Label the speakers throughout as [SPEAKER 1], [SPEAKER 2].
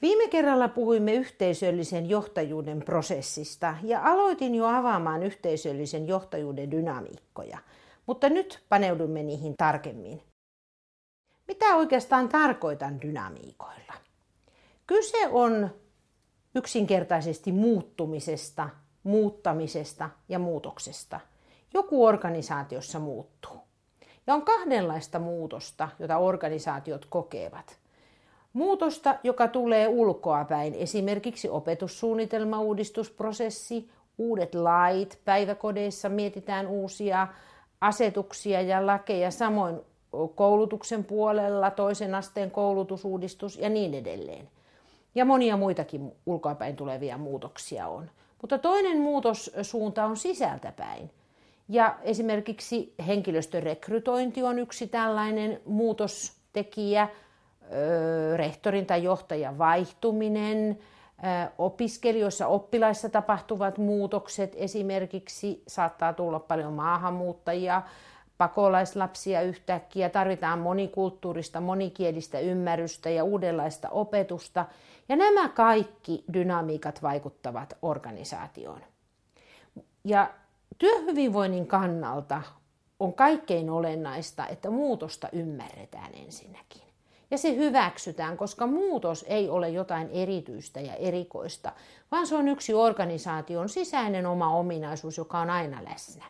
[SPEAKER 1] Viime kerralla puhuimme yhteisöllisen johtajuuden prosessista ja aloitin jo avaamaan yhteisöllisen johtajuuden dynamiikkoja, mutta nyt paneudumme niihin tarkemmin. Mitä oikeastaan tarkoitan dynamiikoilla? Kyse on yksinkertaisesti muuttumisesta, muuttamisesta ja muutoksesta. Joku organisaatiossa muuttuu. Ja on kahdenlaista muutosta, jota organisaatiot kokevat. Muutosta, joka tulee ulkoapäin, esimerkiksi opetussuunnitelmauudistusprosessi, uudet lait, päiväkodeissa mietitään uusia asetuksia ja lakeja, samoin koulutuksen puolella, toisen asteen koulutusuudistus ja niin edelleen. Ja monia muitakin ulkoapäin tulevia muutoksia on. Mutta toinen muutossuunta on sisältäpäin. Ja esimerkiksi henkilöstön rekrytointi on yksi tällainen muutostekijä, rehtorin tai johtajan vaihtuminen, opiskelijoissa, oppilaissa tapahtuvat muutokset, esimerkiksi saattaa tulla paljon maahanmuuttajia, pakolaislapsia yhtäkkiä, tarvitaan monikulttuurista, monikielistä ymmärrystä ja uudenlaista opetusta. Ja nämä kaikki dynamiikat vaikuttavat organisaatioon. Ja työhyvinvoinnin kannalta on kaikkein olennaista, että muutosta ymmärretään ensinnäkin. Ja se hyväksytään, koska muutos ei ole jotain erityistä ja erikoista, vaan se on yksi organisaation sisäinen oma ominaisuus, joka on aina läsnä.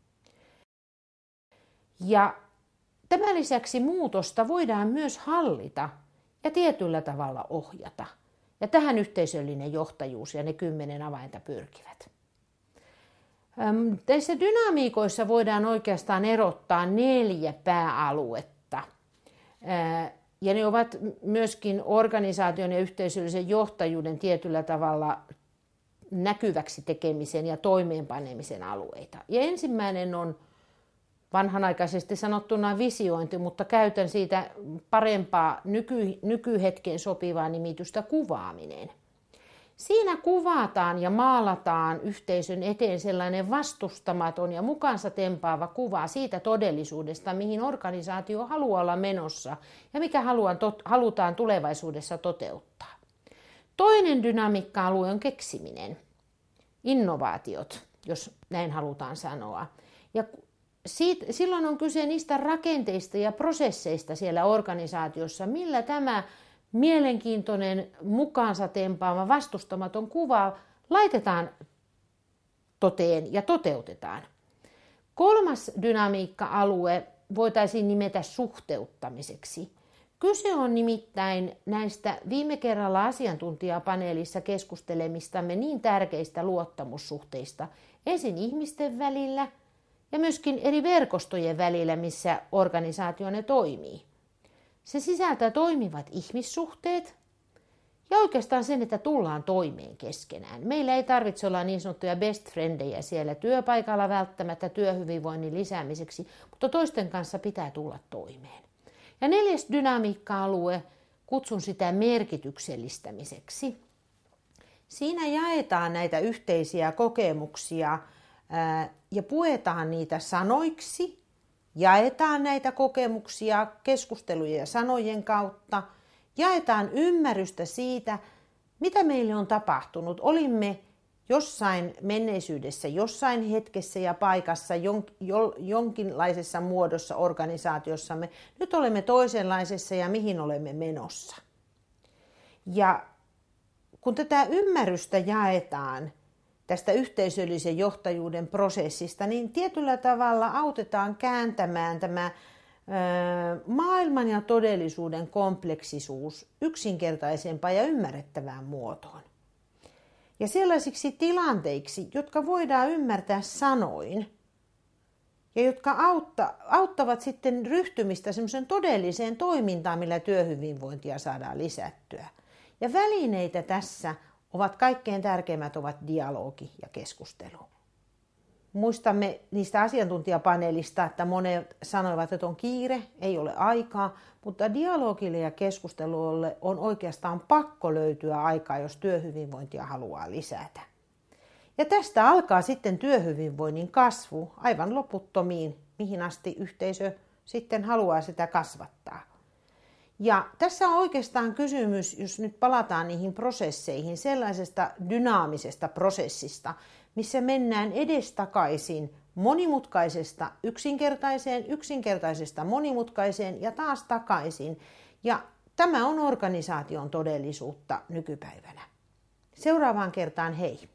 [SPEAKER 1] Ja tämän lisäksi muutosta voidaan myös hallita ja tietyllä tavalla ohjata. Ja tähän yhteisöllinen johtajuus ja ne 10 avainta pyrkivät. Tässä dynamiikoissa voidaan oikeastaan erottaa 4 pääaluetta. Ja ne ovat myöskin organisaation ja yhteisöllisen johtajuuden tietyllä tavalla näkyväksi tekemisen ja toimeenpanemisen alueita. Ja ensimmäinen on vanhanaikaisesti sanottuna visiointi, mutta käytän siitä parempaa nykyhetkeen sopivaa nimitystä kuvaaminen. Siinä kuvataan ja maalataan yhteisön eteen sellainen vastustamaton ja mukaansa tempaava kuva siitä todellisuudesta, mihin organisaatio haluaa olla menossa ja mikä halutaan tulevaisuudessa toteuttaa. Toinen dynamiikka-alue on keksiminen, innovaatiot, jos näin halutaan sanoa. Ja silloin on kyse niistä rakenteista ja prosesseista siellä organisaatiossa, millä tämä mielenkiintoinen, mukaansa tempaava, vastustamaton kuva laitetaan toteen ja toteutetaan. 3. dynamiikka-alue voitaisiin nimetä suhteuttamiseksi. Kyse on nimittäin näistä viime kerralla asiantuntijapaneelissa keskustelemistamme niin tärkeistä luottamussuhteista ensin ihmisten välillä ja myöskin eri verkostojen välillä, missä organisaatio ne toimii. Se sisältää toimivat ihmissuhteet ja oikeastaan sen, että tullaan toimeen keskenään. Meillä ei tarvitse olla niin sanottuja best friendejä siellä työpaikalla välttämättä työhyvinvoinnin lisäämiseksi, mutta toisten kanssa pitää tulla toimeen. Ja 4. dynamiikka-alue, kutsun sitä merkityksellistämiseksi. Siinä jaetaan näitä yhteisiä kokemuksia ja puetaan niitä sanoiksi. Jaetaan näitä kokemuksia keskustelujen ja sanojen kautta. Jaetaan ymmärrystä siitä, mitä meille on tapahtunut. Olimme jossain menneisyydessä, jossain hetkessä ja paikassa, jonkinlaisessa muodossa organisaatiossamme. Nyt olemme toisenlaisessa ja mihin olemme menossa. Ja kun tätä ymmärrystä jaetaan tästä yhteisöllisen johtajuuden prosessista, niin tietyllä tavalla autetaan kääntämään tämä maailman ja todellisuuden kompleksisuus yksinkertaisempaan ja ymmärrettävään muotoon. Ja sellaisiksi tilanteiksi, jotka voidaan ymmärtää sanoin ja jotka auttavat sitten ryhtymistä semmoisen todelliseen toimintaan, millä työhyvinvointia saadaan lisättyä. Ja välineitä tässä ovat kaikkein tärkeimmät ovat dialogi ja keskustelu. Muistamme niistä asiantuntijapaneelista, että monet sanoivat, että on kiire, ei ole aikaa, mutta dialogille ja keskustelulle on oikeastaan pakko löytyä aikaa, jos työhyvinvointia haluaa lisätä. Ja tästä alkaa sitten työhyvinvoinnin kasvu aivan loputtomiin, mihin asti yhteisö sitten haluaa sitä kasvattaa. Ja tässä on oikeastaan kysymys, jos nyt palataan niihin prosesseihin, sellaisesta dynaamisesta prosessista, missä mennään edestakaisin monimutkaisesta yksinkertaiseen, yksinkertaisesta monimutkaiseen ja taas takaisin. Ja tämä on organisaation todellisuutta nykypäivänä. Seuraavaan kertaan hei!